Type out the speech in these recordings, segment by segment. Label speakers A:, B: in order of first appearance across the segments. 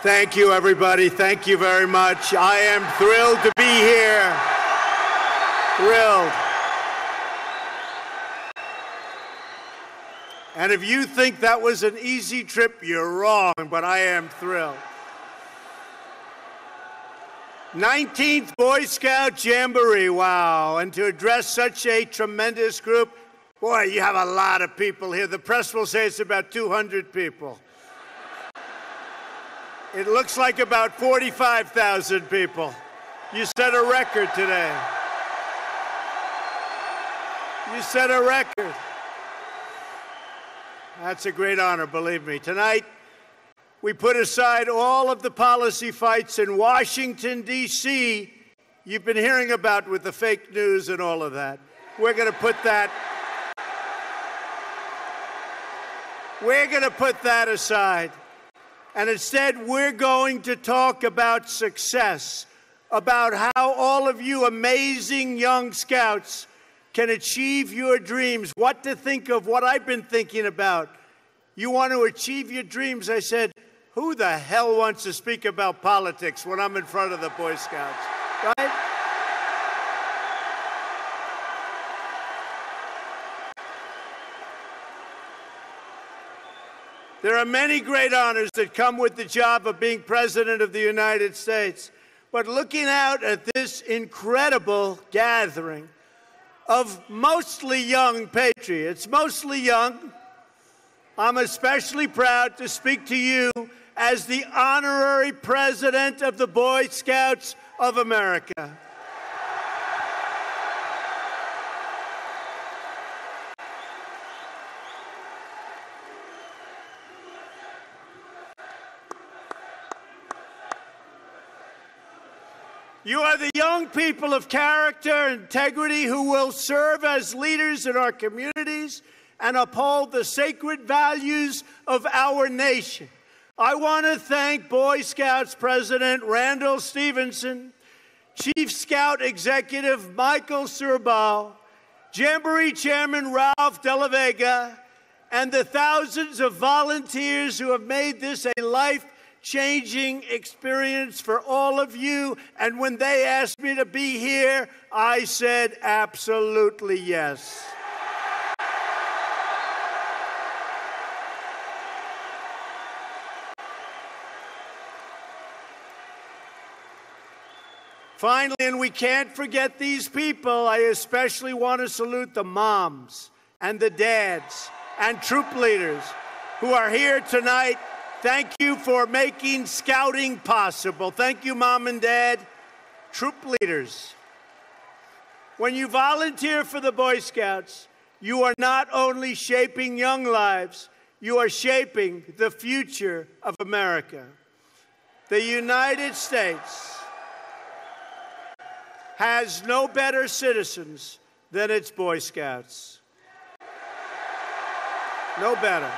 A: Thank you, everybody. Thank you very much. I am thrilled to be here. Thrilled. And if you think that was an easy trip, you're wrong, but I am thrilled. 19th Boy Scout Jamboree, wow. And to address such a tremendous group, boy, you have a lot of people here. The press will say it's about 200 people. It looks like about 45,000 people. You set a record today. You set a record. That's a great honor, believe me. Tonight, we put aside all of the policy fights in Washington, D.C. you've been hearing about with the fake news and all of that. We're going to put that aside. And instead, we're going to talk about success, about how all of you amazing young scouts can achieve your dreams, what to think of, what I've been thinking about. You want to achieve your dreams? I said, who the hell wants to speak about politics when I'm in front of the Boy Scouts, right? There are many great honors that come with the job of being President of the United States. But looking out at this incredible gathering of mostly young patriots, mostly young, I'm especially proud to speak to you as the honorary President of the Boy Scouts of America. You are the young people of character and integrity who will serve as leaders in our communities and uphold the sacred values of our nation. I want to thank Boy Scouts President Randall Stephenson, Chief Scout Executive Michael Surbal, Jamboree Chairman Ralph Della Vega, and the thousands of volunteers who have made this a life-changing experience for all of you. And when they asked me to be here, I said absolutely yes. Finally, and we can't forget these people, I especially want to salute the moms and the dads and troop leaders who are here tonight. Thank you for making scouting possible. Thank you, Mom and Dad. Troop leaders, when you volunteer for the Boy Scouts, you are not only shaping young lives, you are shaping the future of America. The United States has no better citizens than its Boy Scouts. No better.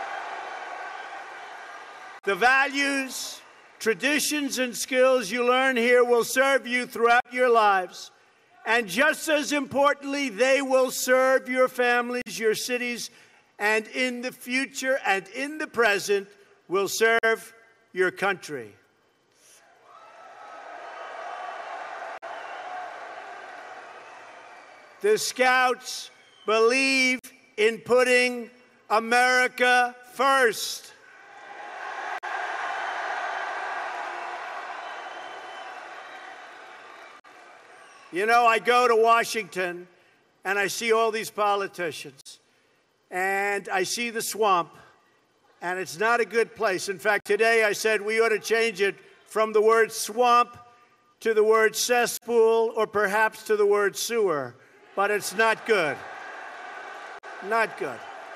A: The values, traditions, and skills you learn here will serve you throughout your lives. And just as importantly, they will serve your families, your cities, and in the future and in the present will serve your country. The Scouts believe in putting America first. You know, I go to Washington and I see all these politicians and I see the swamp, and it's not a good place. In fact, today I said we ought to change it from the word swamp to the word cesspool, or perhaps to the word sewer. But it's not good. Not good.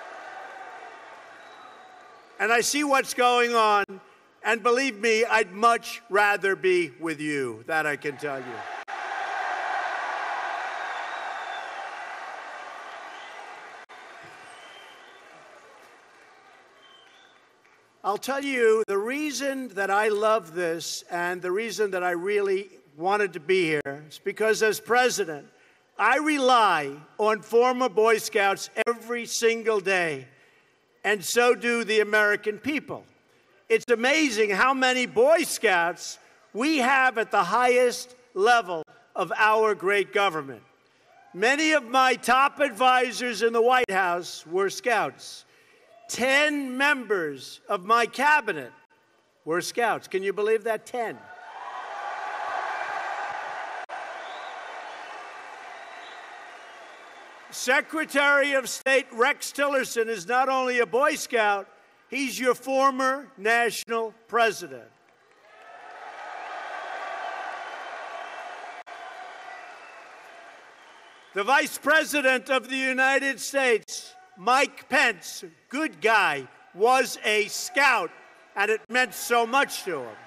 A: And I see what's going on, and believe me, I'd much rather be with you. That I can tell you. I'll tell you the reason that I love this and the reason that I really wanted to be here is because as president, I rely on former Boy Scouts every single day, and so do the American people. it's amazing how many Boy Scouts we have at the highest level of our great government. Many of my top advisors in the White House were Scouts. 10 members of my cabinet were Scouts. Can you believe that? 10. Secretary of State Rex Tillerson is not only a Boy Scout, he's your former national president. The Vice President of the United States, Mike Pence, good guy, was a Scout, and it meant so much to him.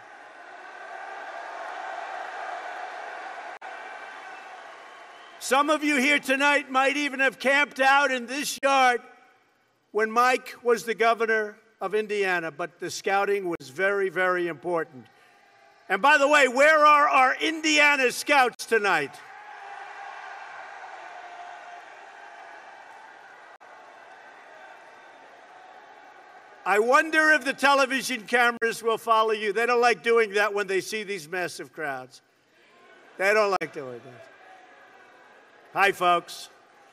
A: Some of you here tonight might even have camped out in this yard when Mike was the governor of Indiana, but the scouting was very, very important. And by the way, where are our Indiana Scouts tonight? I wonder if the television cameras will follow you. They don't like doing that when they see these massive crowds. They don't like doing that. Hi, folks.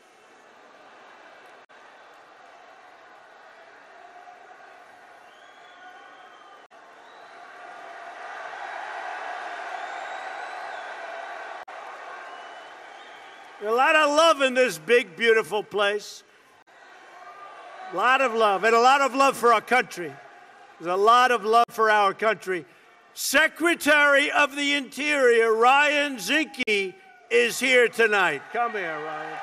A: There's a lot of love in this big, beautiful place. A lot of love, and a lot of love for our country. There's a lot of love for our country. Secretary of the Interior, Ryan Zinke, is here tonight. Come here, Ryan.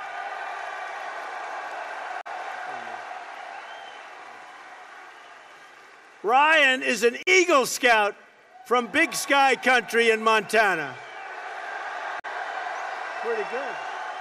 A: Ryan is an Eagle Scout from Big Sky Country in Montana. Pretty good.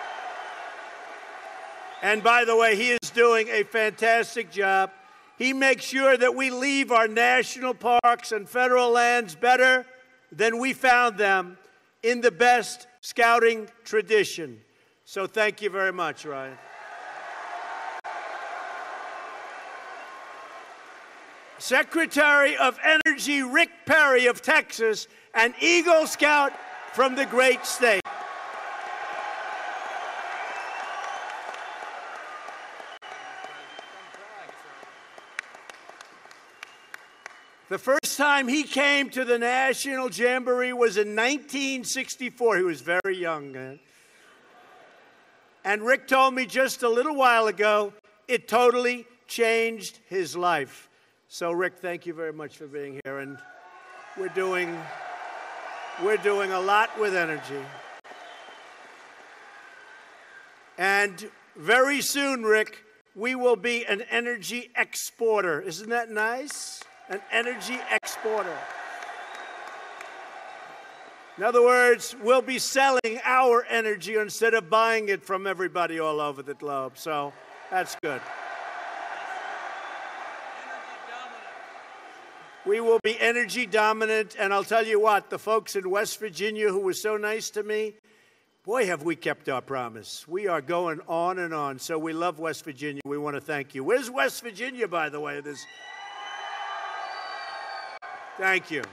A: And by the way, he is doing a fantastic job. He makes sure that we leave our national parks and federal lands better than we found them, in the best scouting tradition. So thank you very much, Ryan. Secretary of Energy Rick Perry of Texas, an Eagle Scout from the great state. The first time he came to the National Jamboree was in 1964. He was very young then. And Rick told me just a little while ago, it totally changed his life. So, Rick, thank you very much for being here. And we're doing a lot with energy. And very soon, Rick, we will be an energy exporter. Isn't that nice? An energy exporter. In other words, we'll be selling our energy instead of buying it from everybody all over the globe. So that's good. We will be energy dominant, and I'll tell you what, the folks in West Virginia who were so nice to me, boy, have we kept our promise. We are going on and on, so we love West Virginia. We want to thank you. Where's West Virginia, by the way? Thank you.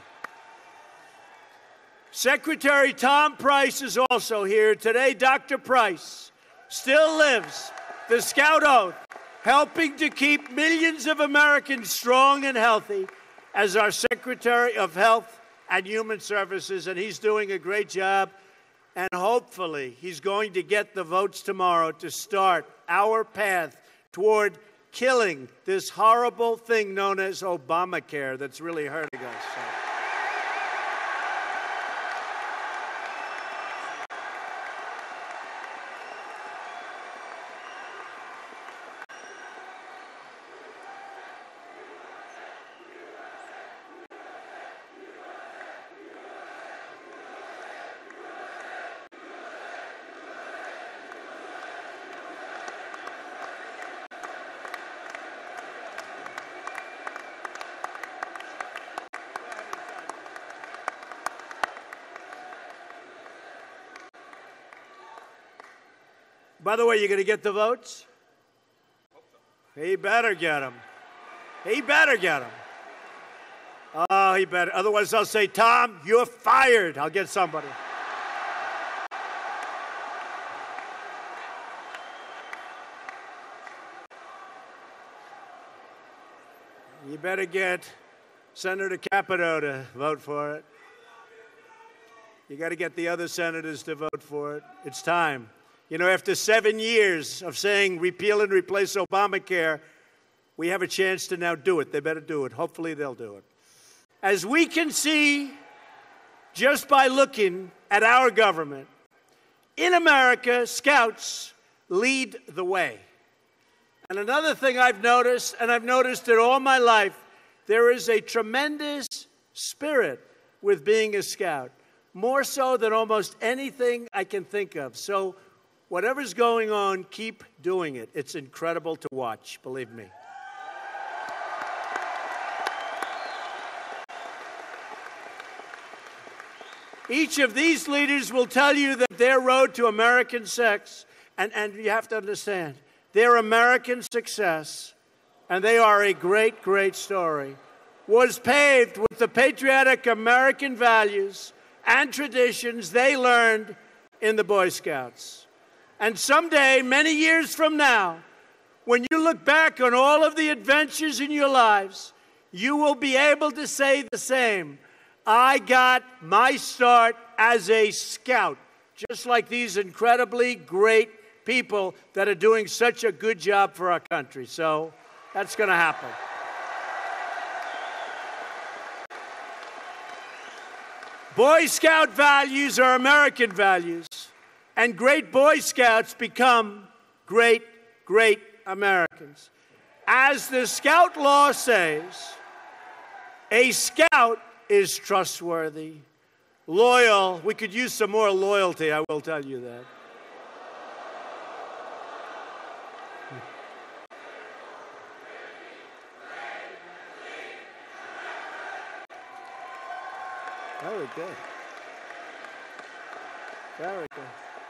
A: Secretary Tom Price is also here today. Dr. Price still lives the Scout Oath, helping to keep millions of Americans strong and healthy as our Secretary of Health and Human Services, and he's doing a great job. And hopefully, he's going to get the votes tomorrow to start our path toward killing this horrible thing known as Obamacare that's really hurting us. So. By the way, you going to get the votes? He better get them. He better get them. Oh, he better. Otherwise, I'll say, Tom, you're fired. I'll get somebody. You better get Senator Capito to vote for it. You got to get the other senators to vote for it. It's time. You know, after 7 years of saying repeal and replace Obamacare, we have a chance to now do it. They better do it. Hopefully they'll do it. As we can see just by looking at our government, in America, Scouts lead the way. And another thing I've noticed, and I've noticed it all my life, there is a tremendous spirit with being a Scout, more so than almost anything I can think of. So whatever's going on, keep doing it. It's incredible to watch, believe me. Each of these leaders will tell you that their road to American sex, and you have to understand, their American success, and they are a great, great story, was paved with the patriotic American values and traditions they learned in the Boy Scouts. And someday, many years from now, when you look back on all of the adventures in your lives, you will be able to say the same. I got my start as a Scout, just like these incredibly great people that are doing such a good job for our country. So that's going to happen. Boy Scout values are American values, and great Boy Scouts become great, great Americans. As the Scout law says, a Scout is trustworthy, loyal. We could use some more loyalty, I will tell you that. Very good. Very good.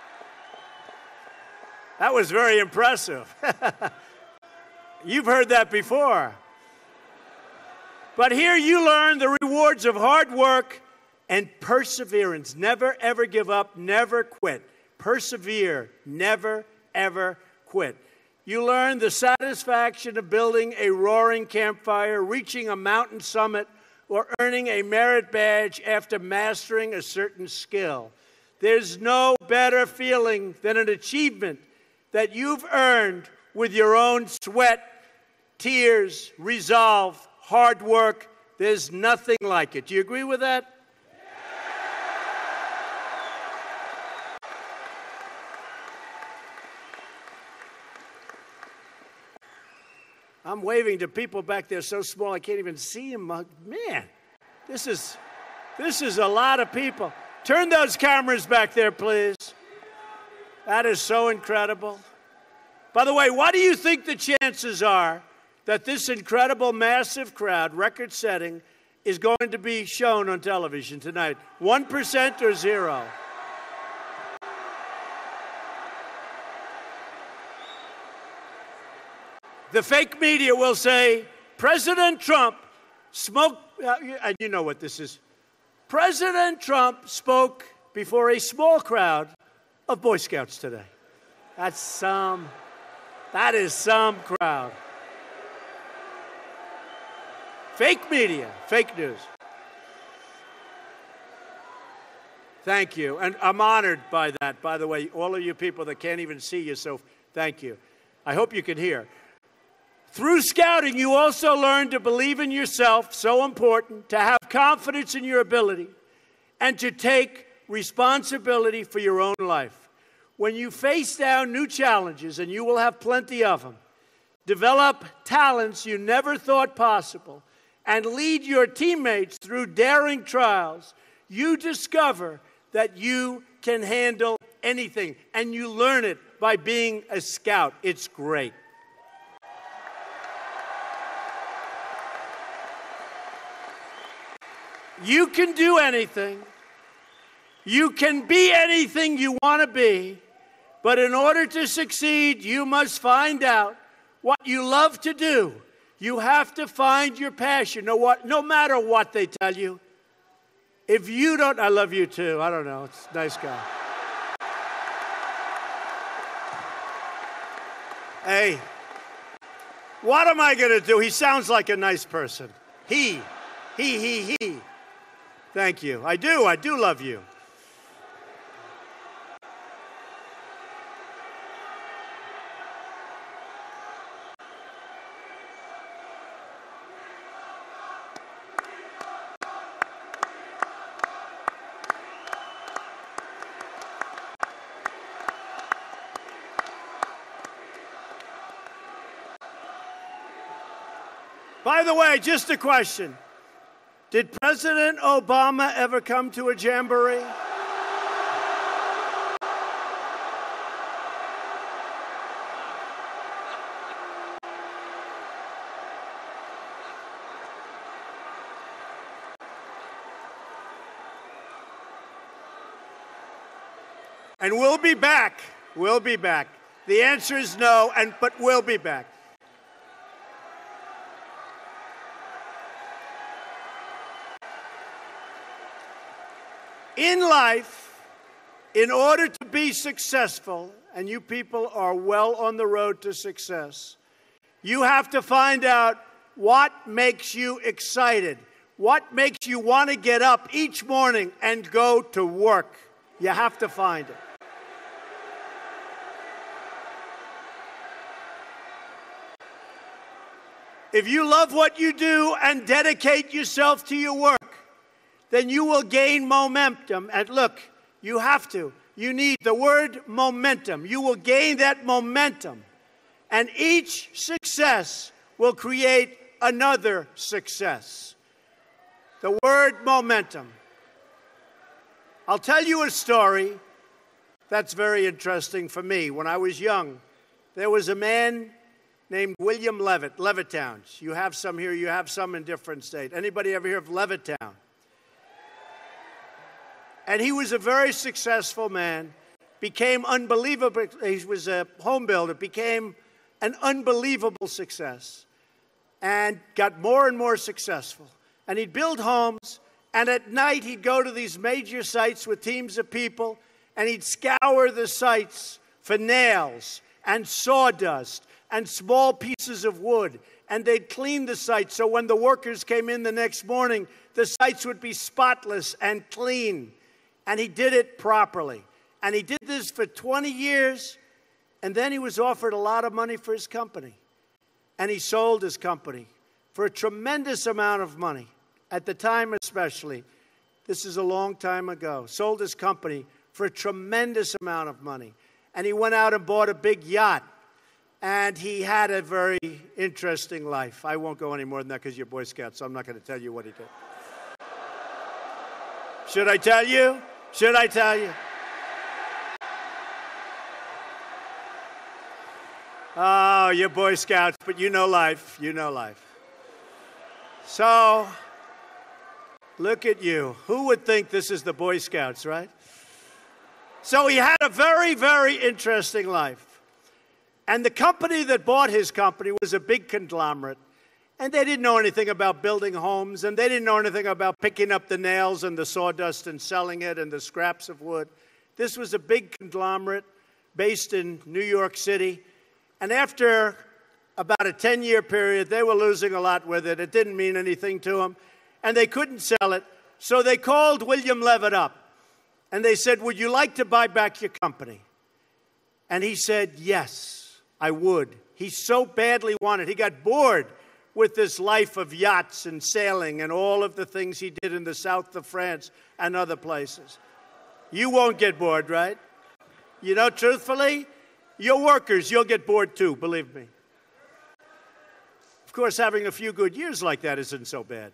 A: That was very impressive. You've heard that before. But here you learn the rewards of hard work and perseverance. Never, ever give up. Never quit. Persevere. Never, ever quit. You learn the satisfaction of building a roaring campfire, reaching a mountain summit, or earning a merit badge after mastering a certain skill. There's no better feeling than an achievement that you've earned with your own sweat, tears, resolve, hard work. There's nothing like it. Do you agree with that? I'm waving to people back there so small I can't even see them. Man, this is a lot of people. Turn those cameras back there, please. That is so incredible. By the way, what do you think the chances are that this incredible, massive crowd, record-setting, is going to be shown on television tonight? 1% or 0? The fake media will say, President Trump spoke, and you know what this is. President Trump spoke before a small crowd of Boy Scouts today. That is some crowd. Fake media, fake news. Thank you, and I'm honored by that. By the way, all of you people that can't even see you, so thank you. I hope you can hear. Through scouting, you also learn to believe in yourself, so important, to have confidence in your ability, and to take responsibility for your own life. When you face down new challenges, and you will have plenty of them, develop talents you never thought possible, and lead your teammates through daring trials, you discover that you can handle anything, and you learn it by being a Scout. It's great. You can do anything. You can be anything you want to be. But in order to succeed, you must find out what you love to do. You have to find your passion. No matter what they tell you. If you don't, I love you too. I don't know. It's a nice guy. Hey, what am I going to do? He sounds like a nice person. He. Thank you. I do love you. By the way, just a question. Did President Obama ever come to a jamboree? And we'll be back. We'll be back. The answer is no, but we'll be back. In life, in order to be successful, and you people are well on the road to success, you have to find out what makes you excited, what makes you want to get up each morning and go to work. You have to find it. If you love what you do and dedicate yourself to your work, then you will gain momentum. And look, you have to. You need the word momentum. You will gain that momentum. And each success will create another success. The word momentum. I'll tell you a story that's very interesting for me. When I was young, there was a man named William Levitt, Levittown. You have some here, you have some in different states. Anybody ever hear of Levittown? And he was a very successful man, became unbelievable. He was a home builder, became an unbelievable success, and got more and more successful. And he'd build homes, and at night he'd go to these major sites with teams of people, and he'd scour the sites for nails and sawdust and small pieces of wood. And they'd clean the site so when the workers came in the next morning, the sites would be spotless and clean. And he did it properly. And he did this for 20 years, and then he was offered a lot of money for his company. And he sold his company for a tremendous amount of money. At the time especially, this is a long time ago, sold his company for a tremendous amount of money. And he went out and bought a big yacht. And he had a very interesting life. I won't go any more than that because you're Boy Scouts, so I'm not going to tell you what he did. Should I tell you? Should I tell you? Oh, you're Boy Scouts, but you know life. You know life. So, look at you. Who would think this is the Boy Scouts, right? So he had a very, very interesting life. And the company that bought his company was a big conglomerate. And they didn't know anything about building homes, and they didn't know anything about picking up the nails and the sawdust and selling it and the scraps of wood. This was a big conglomerate based in New York City. And after about a 10-year period, they were losing a lot with it. It didn't mean anything to them, and they couldn't sell it. So they called William Levitt up, and they said, "Would you like to buy back your company?" And he said, "Yes, I would." He so badly wanted. He got bored with this life of yachts and sailing and all of the things he did in the south of France and other places. You won't get bored, right? You know, truthfully, your workers, you'll get bored too, believe me. Of course, having a few good years like that isn't so bad.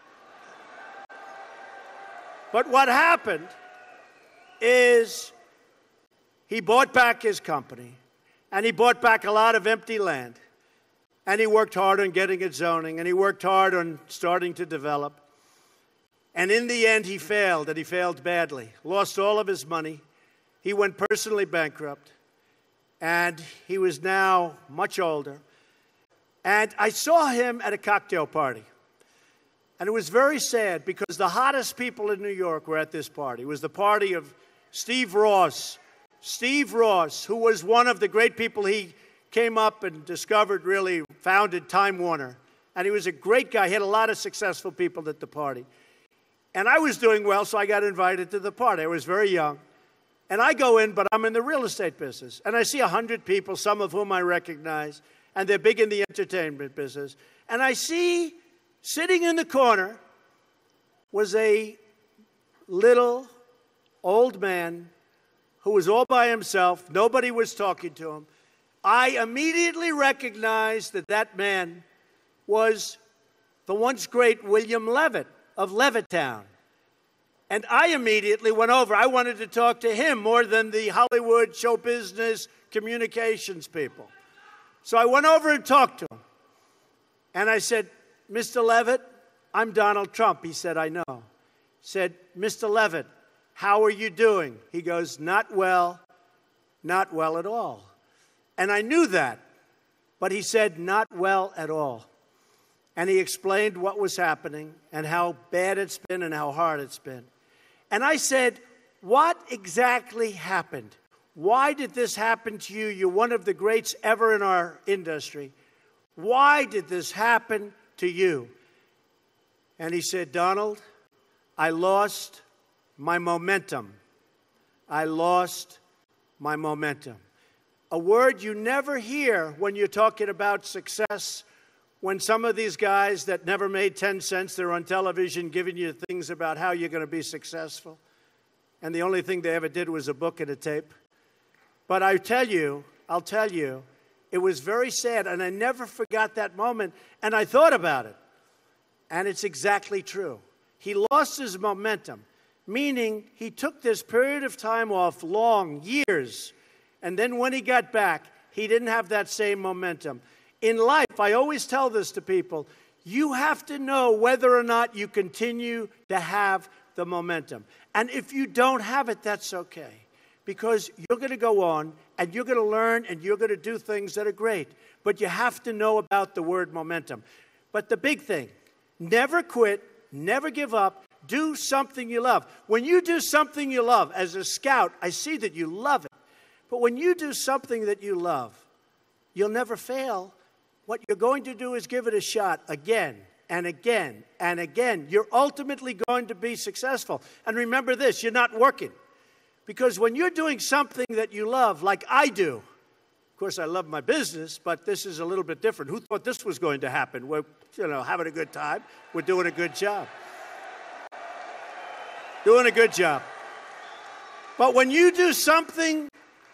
A: But what happened is he bought back his company, and he bought back a lot of empty land. And he worked hard on getting it zoning, and he worked hard on starting to develop. And in the end, he failed, and he failed badly. Lost all of his money. He went personally bankrupt. And he was now much older. And I saw him at a cocktail party. And it was very sad because the hottest people in New York were at this party. It was the party of Steve Ross. Steve Ross, who was one of the great people, he came up and discovered, really founded Time Warner. And he was a great guy. He had a lot of successful people at the party. And I was doing well, so I got invited to the party. I was very young. And I go in, but I'm in the real estate business. And I see 100 people, some of whom I recognize, and they're big in the entertainment business. And I see, sitting in the corner, was a little old man who was all by himself. Nobody was talking to him. I immediately recognized that that man was the once great William Levitt of Levittown. And I immediately went over. I wanted to talk to him more than the Hollywood show business communications people. So I went over and talked to him. And I said, Mr. Levitt, I'm Donald Trump. He said, I know. I said, Mr. Levitt, how are you doing? He goes, not well at all. And I knew that. But he said, not well at all. And he explained what was happening and how bad it's been and how hard it's been. And I said, what exactly happened? Why did this happen to you? You're one of the greats ever in our industry. Why did this happen to you? And he said, Donald, I lost my momentum. I lost my momentum. A word you never hear when you're talking about success. When some of these guys that never made 10 cents, they're on television giving you things about how you're going to be successful. And the only thing they ever did was a book and a tape. But I'll tell you, it was very sad. And I never forgot that moment. And I thought about it. And it's exactly true. He lost his momentum, meaning he took this period of time off, long, years. And then when he got back, he didn't have that same momentum. In life, I always tell this to people, you have to know whether or not you continue to have the momentum. And if you don't have it, that's okay. Because you're going to go on, and you're going to learn, and you're going to do things that are great. But you have to know about the word momentum. But the big thing, never quit, never give up, do something you love. When you do something you love, as a scout, I see that you love it. But when you do something that you love, you'll never fail. What you're going to do is give it a shot again and again and again. You're ultimately going to be successful. And remember this, you're not working. Because when you're doing something that you love, like I do, of course I love my business, but this is a little bit different. Who thought this was going to happen? We're, having a good time. We're doing a good job. Doing a good job. But when you do something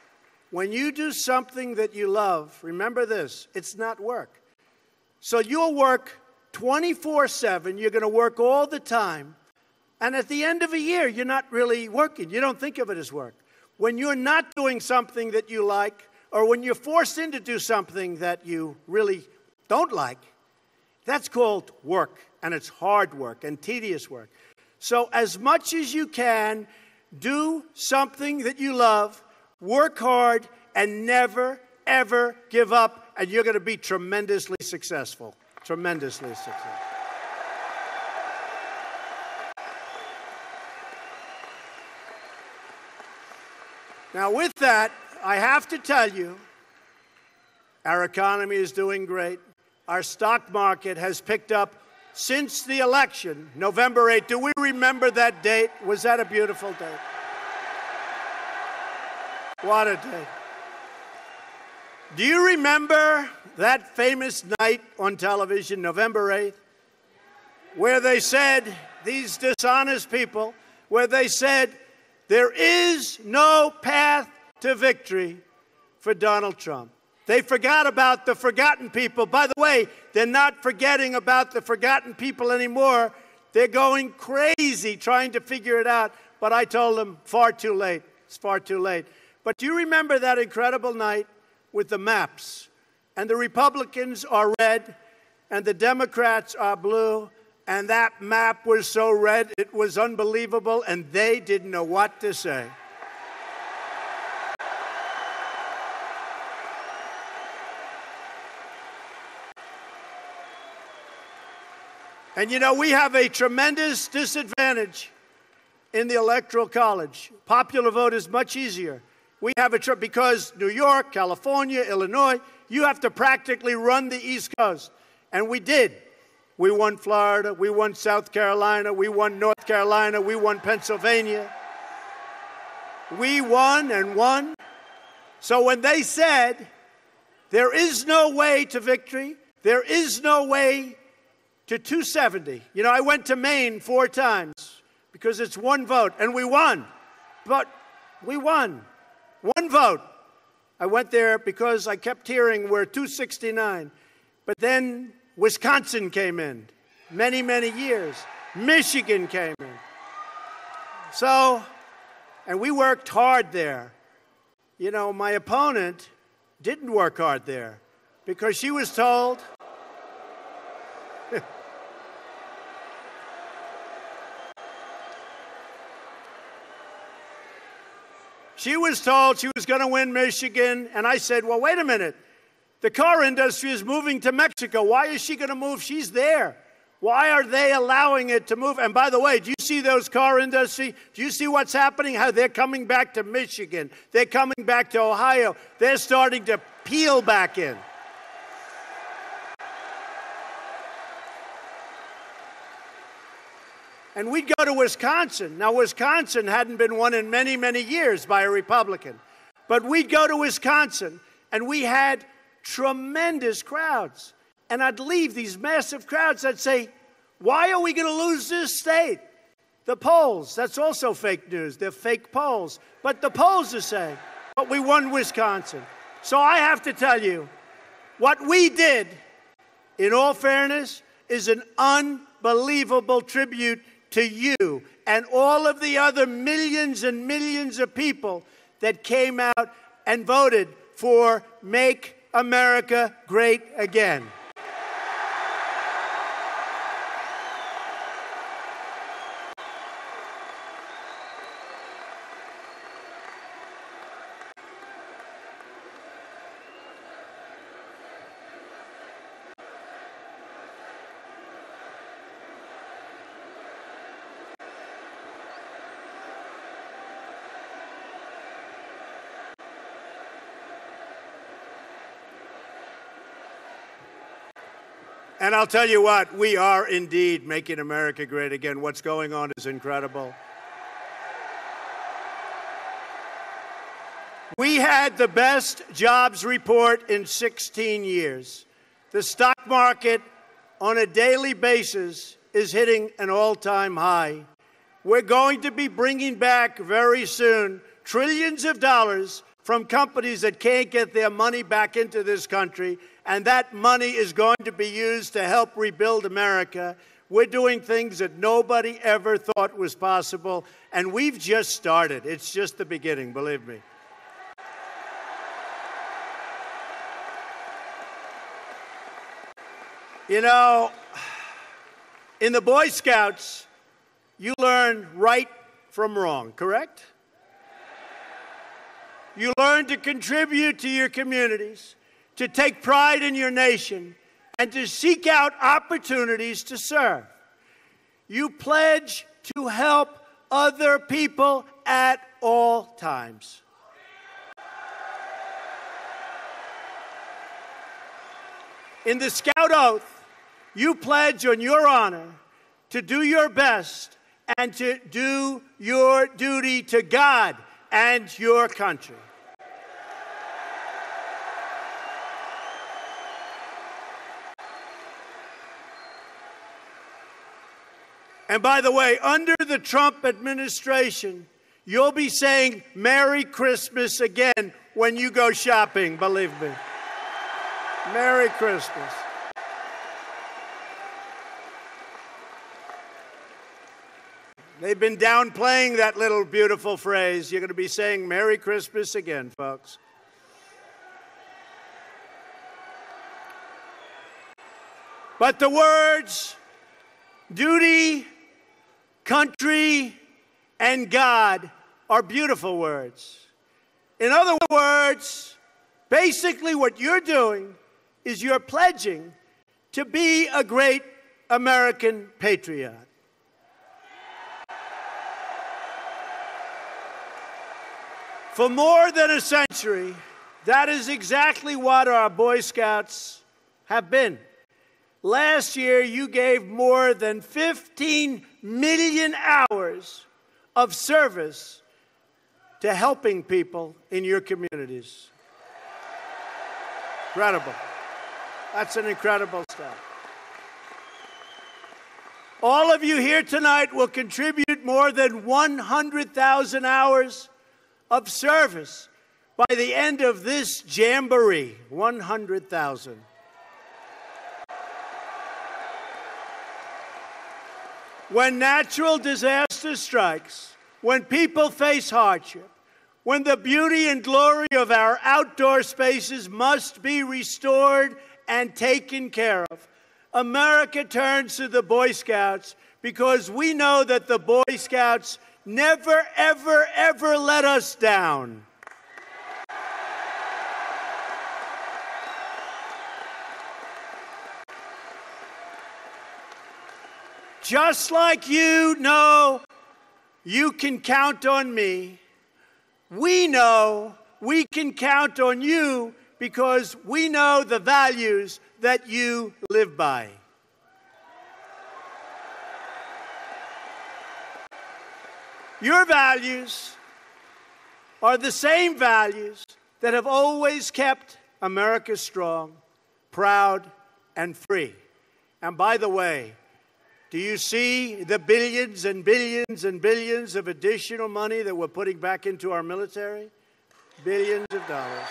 A: that you love, remember this, it's not work. So you'll work 24/7, you're going to work all the time, and at the end of a year, you're not really working. You don't think of it as work. When you're not doing something that you like, or when you're forced into do something that you really don't like, that's called work, and it's hard work and tedious work. So as much as you can, do something that you love, work hard, and never, ever give up, and you're going to be tremendously successful. Tremendously successful. Now, with that, I have to tell you, our economy is doing great. Our stock market has picked up since the election, November 8th. Do we remember that date? Was that a beautiful date? What a day. Do you remember that famous night on television, November 8th, where they said, these dishonest people, where they said, there is no path to victory for Donald Trump. They forgot about the forgotten people. By the way, they're not forgetting about the forgotten people anymore. They're going crazy trying to figure it out. But I told them, far too late. It's far too late. But do you remember that incredible night with the maps? And the Republicans are red, and the Democrats are blue, and that map was so red, it was unbelievable, and they didn't know what to say. And you know, we have a tremendous disadvantage in the Electoral College. Popular vote is much easier. We have because New York, California, Illinois, you have to practically run the East Coast. And we did. We won Florida, we won South Carolina, we won North Carolina, we won Pennsylvania. We won and won. So when they said, there is no way to victory, there is no way to 270. You know, I went to Maine 4 times because it's one vote, and we won. But we won. One vote. I went there because I kept hearing we're 269. But then Wisconsin came in, many, many years. Michigan came in. So, and we worked hard there. You know, my opponent didn't work hard there because she was told she was told she was going to win Michigan, and I said, well, wait a minute. The car industry is moving to Mexico. Why is she going to move? She's there. Why are they allowing it to move? And by the way, do you see those car industry? Do you see what's happening? How they're coming back to Michigan. They're coming back to Ohio. They're starting to peel back in. And we'd go to Wisconsin. Now, Wisconsin hadn't been won in many, many years by a Republican. But we'd go to Wisconsin, and we had tremendous crowds. And I'd leave these massive crowds. I'd say, why are we going to lose this state? The polls, that's also fake news. They're fake polls. But the polls are saying, but we won Wisconsin. So I have to tell you, what we did, in all fairness, is an unbelievable tribute to you and all of the other millions and millions of people that came out and voted for Make America Great Again. And I'll tell you what, we are indeed making America great again. What's going on is incredible. We had the best jobs report in 16 years. The stock market on a daily basis is hitting an all-time high. We're going to be bringing back very soon trillions of dollars from companies that can't get their money back into this country, and that money is going to be used to help rebuild America. We're doing things that nobody ever thought was possible, and we've just started. It's just the beginning, believe me. You know, in the Boy Scouts, you learn right from wrong, correct? You learn to contribute to your communities, to take pride in your nation, and to seek out opportunities to serve. You pledge to help other people at all times. In the Scout Oath, you pledge on your honor to do your best and to do your duty to God and your country. And by the way, under the Trump administration, you'll be saying Merry Christmas again when you go shopping, believe me. Merry Christmas. They've been downplaying that little beautiful phrase. You're going to be saying Merry Christmas again, folks. But the words duty, country, and God are beautiful words. In other words, basically what you're doing is you're pledging to be a great American patriot. For more than a century, that is exactly what our Boy Scouts have been. Last year, you gave more than 15 million hours of service to helping people in your communities. Incredible. That's an incredible stat. All of you here tonight will contribute more than 100,000 hours of service by the end of this jamboree. 100,000. When natural disaster strikes, when people face hardship, when the beauty and glory of our outdoor spaces must be restored and taken care of, America turns to the Boy Scouts because we know that the Boy Scouts never, ever, ever let us down. Just like you know you can count on me, we know we can count on you because we know the values that you live by. Your values are the same values that have always kept America strong, proud, and free. And by the way, do you see the billions and billions and billions of additional money that we're putting back into our military? Billions of dollars.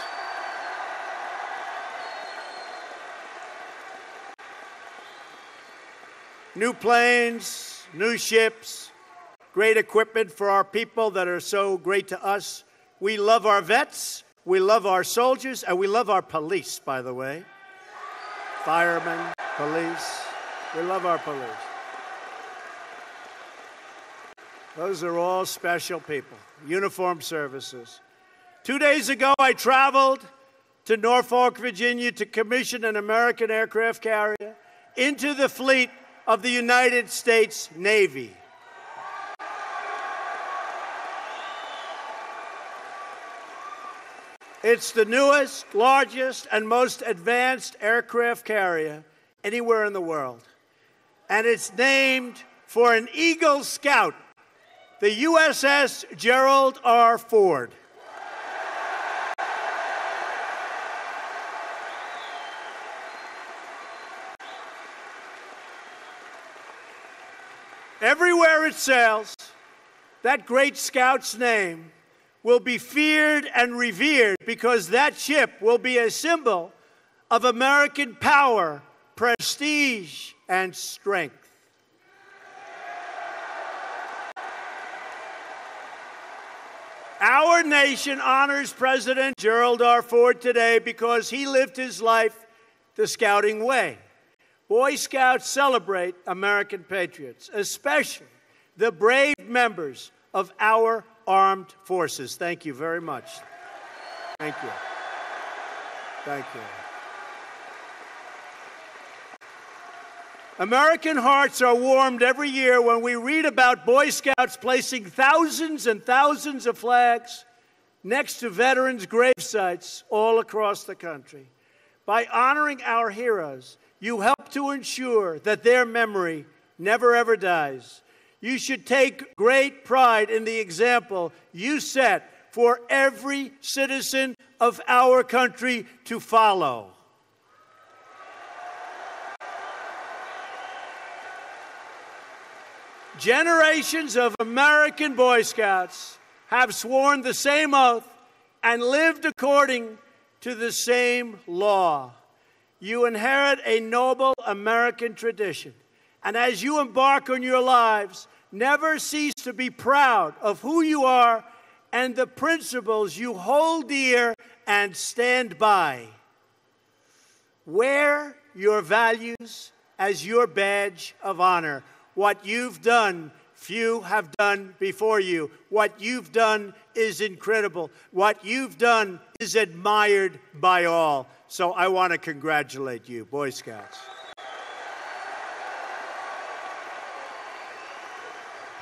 A: New planes, new ships, great equipment for our people that are so great to us. We love our vets, we love our soldiers, and we love our police, by the way. Firemen, police. We love our police. Those are all special people, uniformed services. 2 days ago, I traveled to Norfolk, Virginia to commission an American aircraft carrier into the fleet of the United States Navy. It's the newest, largest, and most advanced aircraft carrier anywhere in the world. And it's named for an Eagle Scout, the USS Gerald R. Ford. Everywhere it sails, that great scout's name will be feared and revered because that ship will be a symbol of American power, prestige, and strength. Our nation honors President Gerald R. Ford today because he lived his life the scouting way. Boy Scouts celebrate American patriots, especially the brave members of our armed forces. Thank you very much. Thank you. Thank you. American hearts are warmed every year when we read about Boy Scouts placing thousands and thousands of flags next to veterans' grave sites all across the country. By honoring our heroes, you help to ensure that their memory never ever dies. You should take great pride in the example you set for every citizen of our country to follow. Generations of American Boy Scouts have sworn the same oath and lived according to the same law. You inherit a noble American tradition, and as you embark on your lives, never cease to be proud of who you are and the principles you hold dear and stand by. Wear your values as your badge of honor. What you've done, few have done before you. What you've done is incredible. What you've done is admired by all. So I want to congratulate you, Boy Scouts.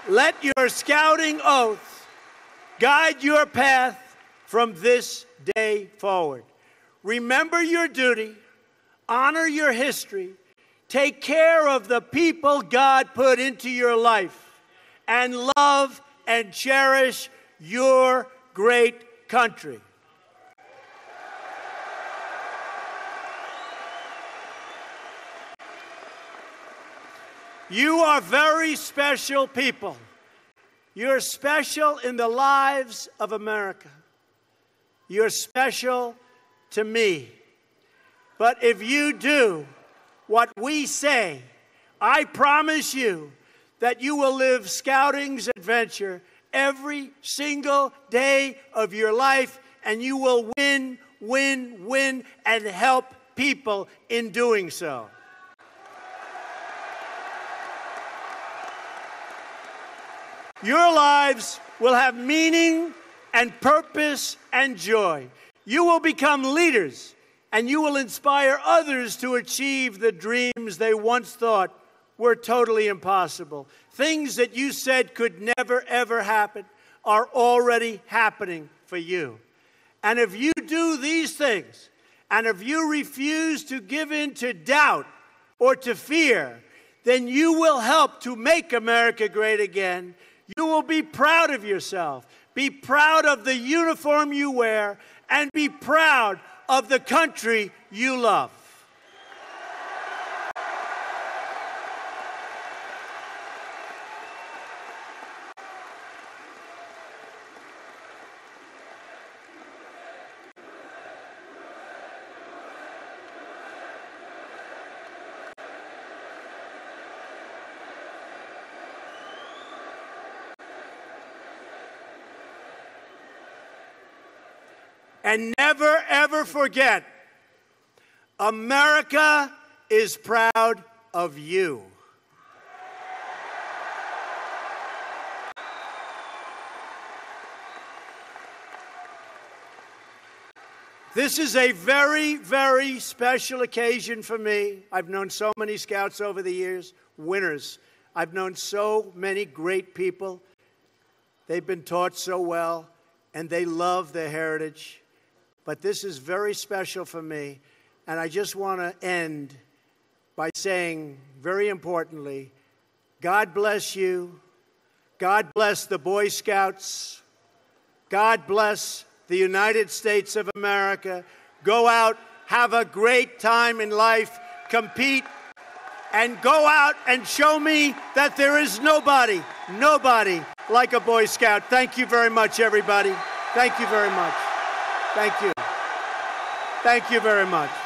A: Let your scouting oath guide your path from this day forward. Remember your duty, honor your history, take care of the people God put into your life, and love and cherish your great country. You are very special people. You're special in the lives of America. You're special to me. But if you do what we say, I promise you that you will live Scouting's adventure every single day of your life, and you will win, win, win, and help people in doing so. Your lives will have meaning and purpose and joy. You will become leaders, and you will inspire others to achieve the dreams they once thought were totally impossible. Things that you said could never, ever happen are already happening for you. And if you do these things, and if you refuse to give in to doubt or to fear, then you will help to make America great again. You will be proud of yourself, be proud of the uniform you wear, and be proud of the country you love. And never, ever forget, America is proud of you. This is a very, very special occasion for me. I've known so many Scouts over the years, winners. I've known so many great people. They've been taught so well, and they love their heritage. But this is very special for me, and I just want to end by saying, very importantly, God bless you. God bless the Boy Scouts. God bless the United States of America. Go out, have a great time in life, compete, and go out and show me that there is nobody like a Boy Scout. Thank you very much, everybody. Thank you very much. Thank you. Thank you very much.